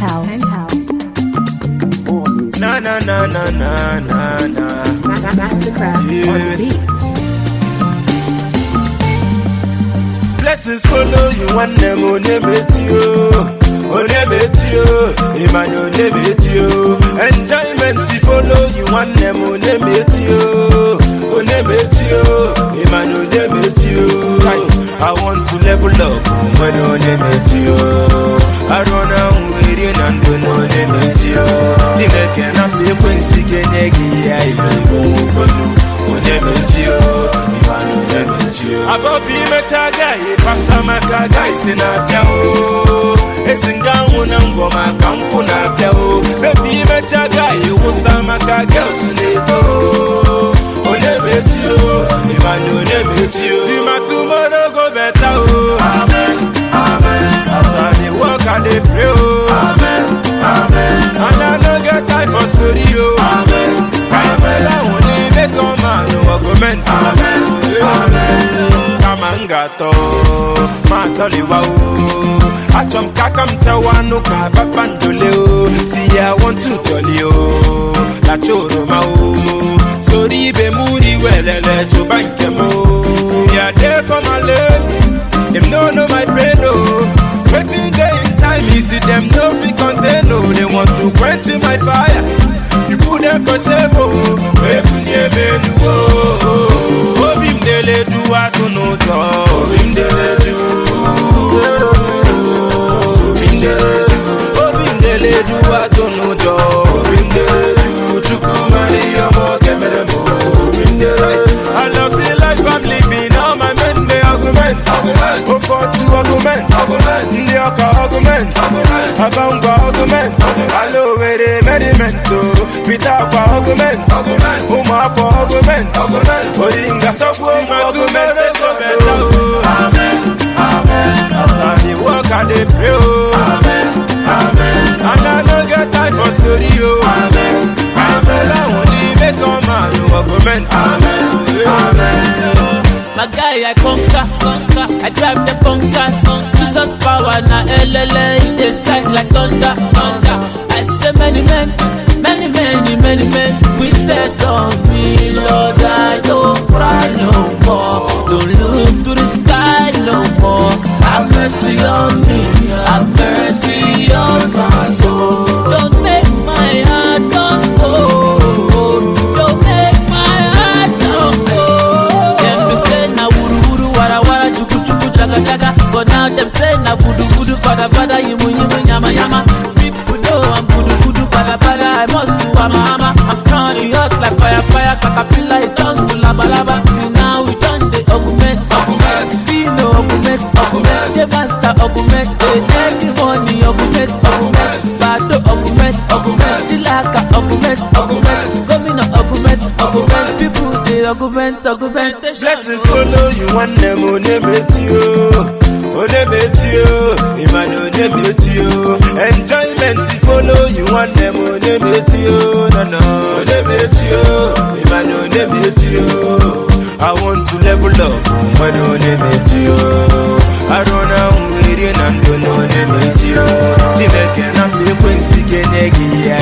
Penthouse. Na na na na na na na. Mastercraft on the beat. Blessings follow you one them on Onebetio, Emmanuel Onebetio. Enjoyment follow you one them on Onebetio, Emmanuel Onebetio. I want to level up when Onebetio. I don't know where you and do no Onebetio. Jine cannot be Quincy Kenegi. I Onebetio, Emmanuel Onebetio. Abobi mechaga, Pastor Makaga is in a piao. Esinga unangoma kampuna piao. Baby mechaga, you was a Makaga Suneto. Onebetio, Emmanuel Onebetio. See my tomorrow go better. Amen, amen. As I walk and they pray. Amen, amen. And I no get time for story. Amen, amen. I only make a man no argument. Amen, amen. Kamangato, matoli wao. Achom kakam chawanu kababandoleo. See I want to tell you, la choro mao. Sorry be muri welele chubankemo. See I there for my love. Them no know my brain no. Waiting there inside me, see them no fit contain no. They want to quench my fire. You put them for shame oh. Wepunye benu oh. Obim dele do I don't know to. Obim dele do. Obim dele do. Obim dele do I don't know to. Obim dele do. Chukumari yomo kemeremo. Obim dele. I love the life I'm living. All my men they argument. Oh for to argument. Ndi oka argument. Abanga argument. Hello where they medimento. Peter for argument. Uma for argument. Oringa sabu argument. Amen, amen. As I walk and they pray. Amen, amen. And I no get time for story. Amen, amen. I only make a man no argument. Amen, amen. My guy, I conquer, I drive the bunkers. Jesus power, na LLA, they strike like thunder. I say many men, with that on me, Lord, I don't cry no more. Don't look to the sky no more. Have mercy on me, have mercy on my soul. Don't make my heart don't go. Don't make my heart don't go. But now them say na voodoo pada pada yimu yama yama. People know I'm voodoo pada pada. I must do ama. I'm turning hot like fire. Caterpillar it turn to lava. See now we turn the argument. Fino argument. The master argument. Every morning argument. Bado argument. Chilaka argument. Gomina argument. People they argument. Blessings follow you one them Onebetio, Emmanuel Onebetio. Enjoyment follow you one them Onebetio. No, Onebetio, Emmanuel Onebetio. I want to level up when Onebetio. I don't know where you and do no Onebetio. Jine cannot be Quincy Kenegi. I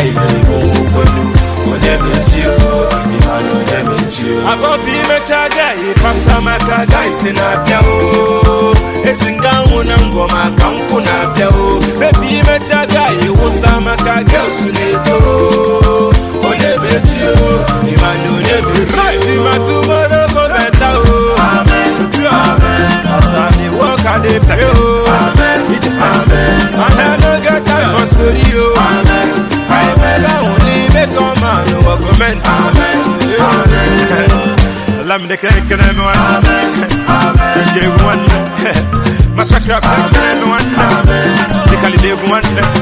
Onebetio, Emmanuel Onebetio. Abobi mechaga, Pastor Makaga is in a piao. Esinga unangoma kampuna piao. Baby mechaga, you was a Makaga Suneto. Onebetio, Emmanuel Onebetio. See my tomorrow go better. Amen, amen. As I walk and they pray. Amen, amen. And I no get time for story. Amen, amen. I only make a man no argument. Amen, amen. Lam de keke na me wan. Amen, amen. Je wan. Massacre keke na me wan. Amen. De kalide wan.